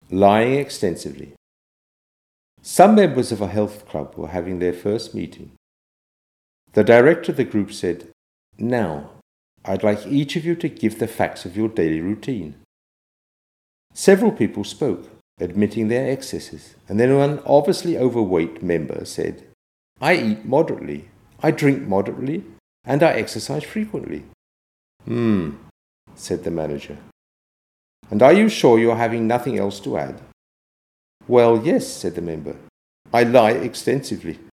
lying extensively. Some members of a health club were having their first meeting. The director of the group said, "Now, I'd like each of you to give the facts of your daily routine." Several people spoke, admitting their excesses, and then one obviously overweight member said, "I eat moderately, I drink moderately, and I exercise frequently." Said the manager. "And are you sure you are having nothing else to add?" "Well, yes," said the member. "I lie extensively."